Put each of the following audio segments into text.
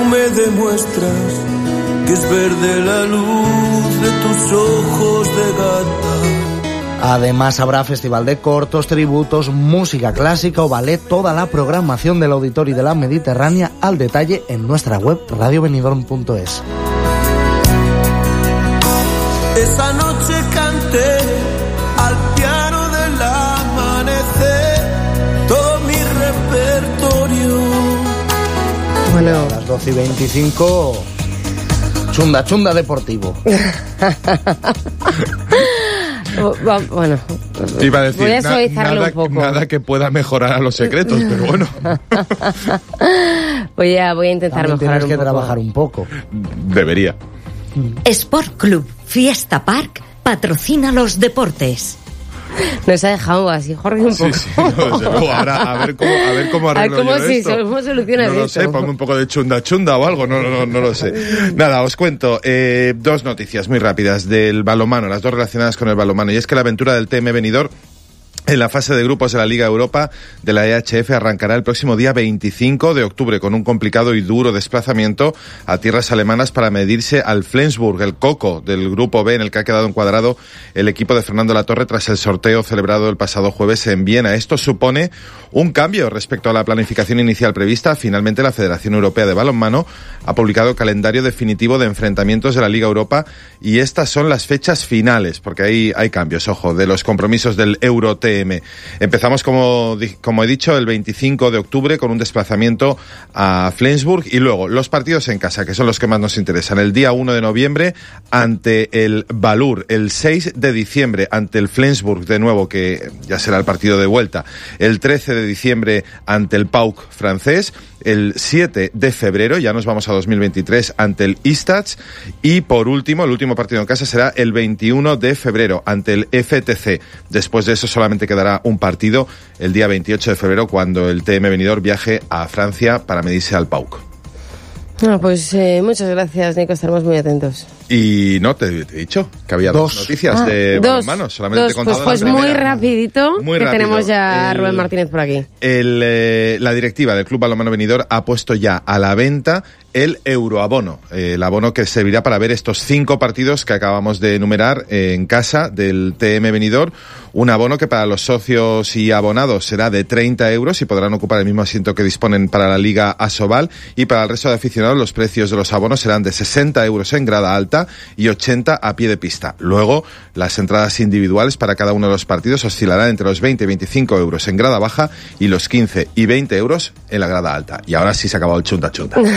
me demuestras que es verde la luz de tus ojos de gata. Además habrá festival de cortos, tributos, música clásica o ballet, toda la programación del Auditorio de la Mediterránea al detalle en nuestra web radiobenidorm.es. Esa noche canté al piano del amanecer todo mi repertorio. Bueno, a las 12:25, chunda deportivo. Bueno, iba a decir, voy a suavizarlo un poco. Nada que pueda mejorar a los secretos, pero bueno. voy a intentar también mejorar tienes un que poco. trabajar un poco. Debería. Sport Club Fiesta Park patrocina los deportes. Nos ha dejado así, Jorge, un poco. Sí, no, desde luego. Ahora, a ver cómo arreglo yo esto. ¿Cómo solucionas No lo esto? sé, pongo un poco de chunda o algo, no lo sé. Nada, os cuento dos noticias muy rápidas del balonmano, las dos relacionadas con el balonmano, y es que la aventura del TM Benidorm en la fase de grupos de la Liga Europa de la EHF arrancará el próximo día 25 de octubre con un complicado y duro desplazamiento a tierras alemanas para medirse al Flensburg, el coco del grupo B en el que ha quedado encuadrado el equipo de Fernando Latorre tras el sorteo celebrado el pasado jueves en Viena. Esto supone un cambio respecto a la planificación inicial prevista. Finalmente la Federación Europea de Balonmano ha publicado el calendario definitivo de enfrentamientos de la Liga Europa y estas son las fechas finales, porque hay cambios, ojo, de los compromisos del EuroTM. Empezamos, como he dicho, el 25 de octubre con un desplazamiento a Flensburg y luego los partidos en casa, que son los que más nos interesan. El día 1 de noviembre ante el Valur, el 6 de diciembre ante el Flensburg de nuevo, que ya será el partido de vuelta, el 13 de diciembre ante el PAOK francés, el 7 de febrero, ya nos vamos a 2023, ante el Istats, y por último, el último partido en casa será el 21 de febrero ante el FTC. Después de eso solamente quedará un partido el día 28 de febrero cuando el TM Benidorm viaje a Francia para medirse al PAOK. Pues muchas gracias, Nico, estaremos muy atentos. Y no, te he dicho que había dos noticias de balonmano, solamente he contado pues la muy rapidito, muy que rápido. tenemos ya a Rubén Martínez por aquí. La directiva del Club Balonmano Benidorm ha puesto ya a la venta el euroabono, el abono que servirá para ver estos 5 partidos que acabamos de enumerar en casa del TM Benidorm, un abono que para los socios y abonados será de 30 euros y podrán ocupar el mismo asiento que disponen para la Liga Asobal, y para el resto de aficionados los precios de los abonos serán de 60 euros en grada alta y 80 a pie de pista. Luego, las entradas individuales para cada uno de los partidos oscilarán entre los 20 y 25 euros en grada baja y los 15 y 20 euros en la grada alta. Y ahora sí se ha acabado el chunta.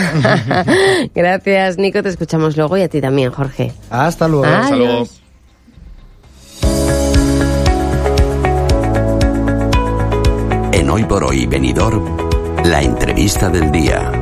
Gracias, Nico, te escuchamos luego, y a ti también, Jorge. Hasta luego. Adiós. Hasta luego. En Hoy por Hoy Benidorm, la entrevista del día.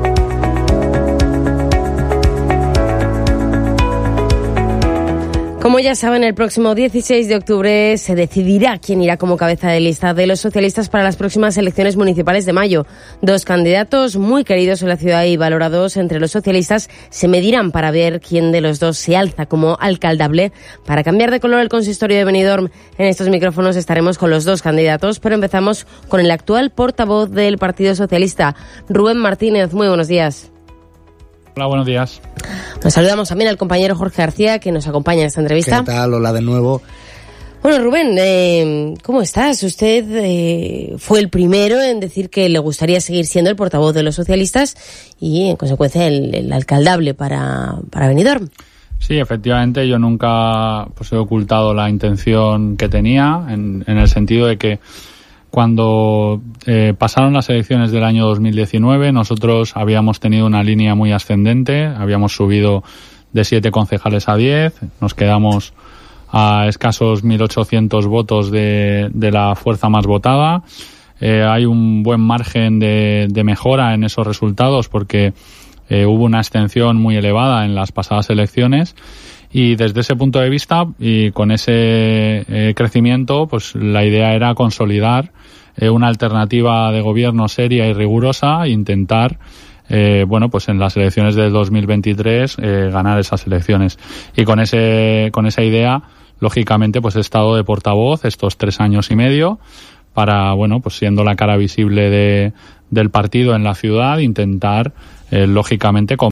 Como ya saben, el próximo 16 de octubre se decidirá quién irá como cabeza de lista de los socialistas para las próximas elecciones municipales de mayo. 2 candidatos muy queridos en la ciudad y valorados entre los socialistas se medirán para ver quién de los dos se alza como alcaldable. Para cambiar de color el consistorio de Benidorm, en estos micrófonos estaremos con los 2 candidatos, pero empezamos con el actual portavoz del Partido Socialista, Rubén Martínez. Muy buenos días. Hola, buenos días. Nos saludamos también al compañero Jorge García, que nos acompaña en esta entrevista. ¿Qué tal? Hola de nuevo. Bueno, Rubén, ¿cómo estás? Usted fue el primero en decir que le gustaría seguir siendo el portavoz de los socialistas y, en consecuencia, el alcaldable para Benidorm. Sí, efectivamente, yo nunca he ocultado la intención que tenía, en el sentido de que cuando pasaron las elecciones del año 2019, nosotros habíamos tenido una línea muy ascendente, habíamos subido de 7 concejales a 10, nos quedamos a escasos 1.800 votos de la fuerza más votada. Hay un buen margen de mejora en esos resultados porque hubo una abstención muy elevada en las pasadas elecciones. Y desde ese punto de vista y con ese crecimiento, pues la idea era consolidar una alternativa de gobierno seria y rigurosa e intentar, en las elecciones del 2023 ganar esas elecciones. Y con esa idea, lógicamente, he estado de portavoz estos 3 años y medio para, siendo la cara visible del partido en la ciudad, intentar, lógicamente,